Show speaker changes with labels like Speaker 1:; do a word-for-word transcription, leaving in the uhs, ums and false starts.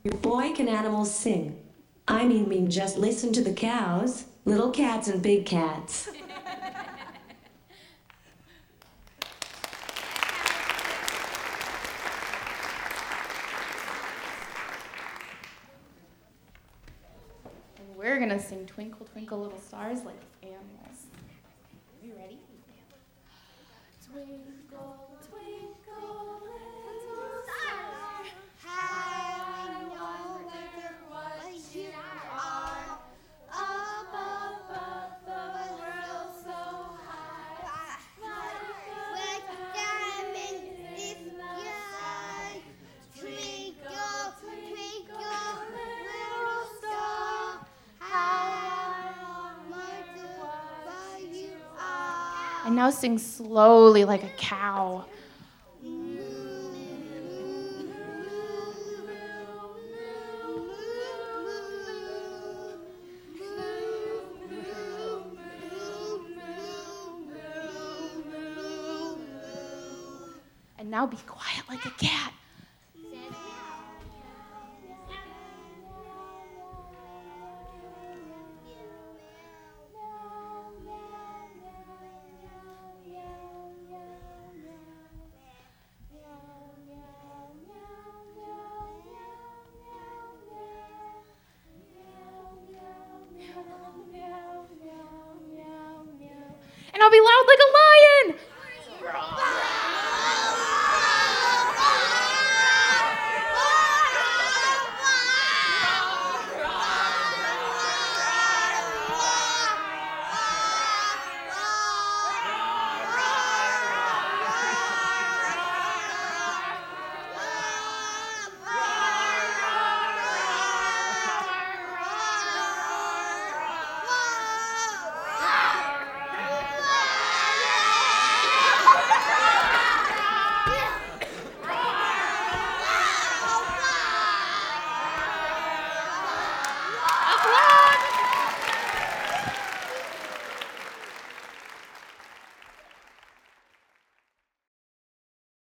Speaker 1: Boy, can animals sing. I mean, mean, just listen to the cows, little cats and big cats.
Speaker 2: And we're gonna sing Twinkle, Twinkle, Little Stars like animals. Are you ready? Twinkle, twinkle, little star, how I wonder what you are. Up above the world so high, like a diamond in the sky. Twinkle, twinkle, little star, how I wonder what you are. And now sing slowly like a cow. And now be quiet like a cat. And I'll be loud like a lion.